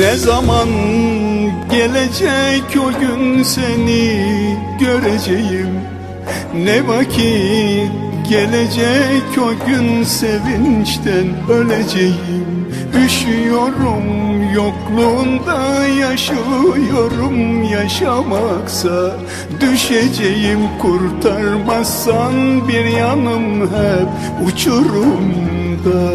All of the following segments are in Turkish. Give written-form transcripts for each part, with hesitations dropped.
Ne zaman gelecek o gün seni göreceğim? Ne vakit gelecek o gün sevinçten öleceğim? Üşüyorum yokluğunda, yaşıyorum yaşamaksa düşeceğim. Kurtarmazsan bir yanım hep uçurumda.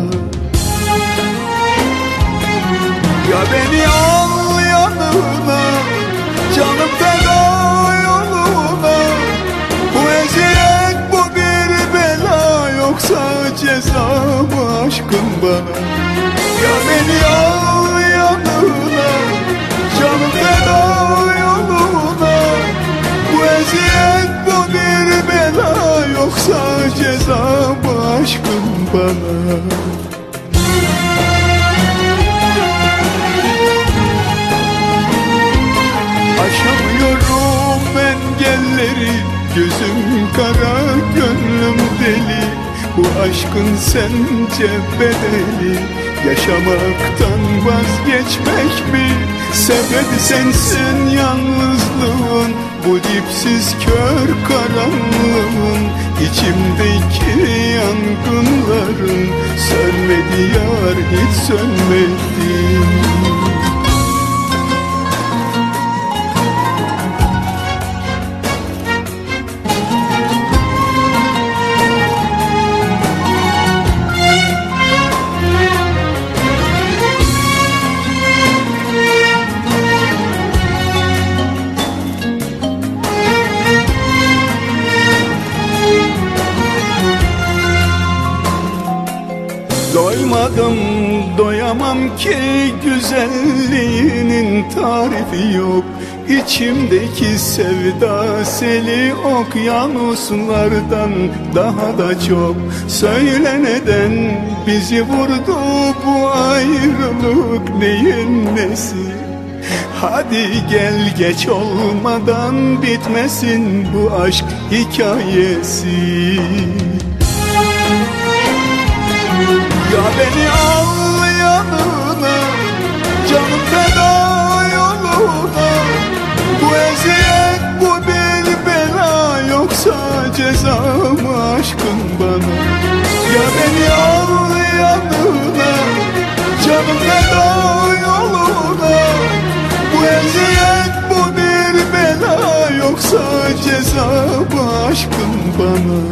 Ya beni al yanına, canım feda yoluna. Bu eziyet, bu bir bela, yoksa ceza mı aşkın bana? Ya beni al yanına, canım feda yoluna. Bu eziyet, bu bir bela, yoksa ceza mı aşkın bana? Aşamıyorum engelleri, gözüm kara, gönlüm deli. Bu aşkın sence bedeli, yaşamaktan vazgeçmek mi? Sebebi sensin yalnızlığın, bu dipsiz kör karanlığın. İçimdeki yangınların sönmedi yar, hiç sönmedi. Doymadım, doyamam ki güzelliğinin tarifi yok. İçimdeki sevda seli okyanuslardan daha da çok. Söyle neden bizi vurdu bu ayrılık, neyin nesi? Hadi gel, geç olmadan bitmesin bu aşk hikayesi. Ya beni al yanına, canım feda yoluna. Bu eziyet, bu bir bela, yoksa ceza mı aşkın bana? Ya beni al yanına, canım feda yoluna. Bu eziyet, bu bir bela, yoksa ceza mı aşkın bana?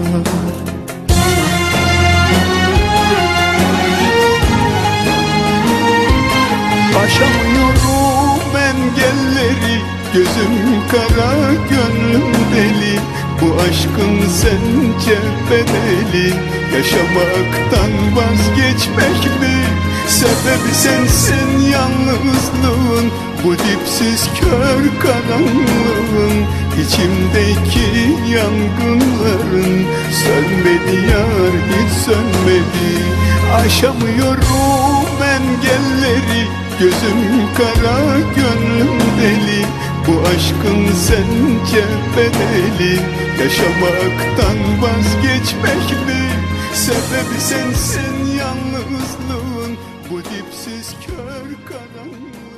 Aşamıyorum engelleri, gözüm kara, gönlüm deli. Bu aşkın sence bedeli, yaşamaktan vazgeçmek mi? Sebebi sensin yalnızlığın, bu dipsiz kör karanlığın. İçimdeki yangınların sönmedi yar, hiç sönmedi. Aşamıyorum engelleri, gözüm kara, gönlüm deli. Bu aşkın sence bedeli, yaşamaktan vazgeçmek mi? Sebebi sensin yalnızlığın, bu dipsiz kör karanlığın.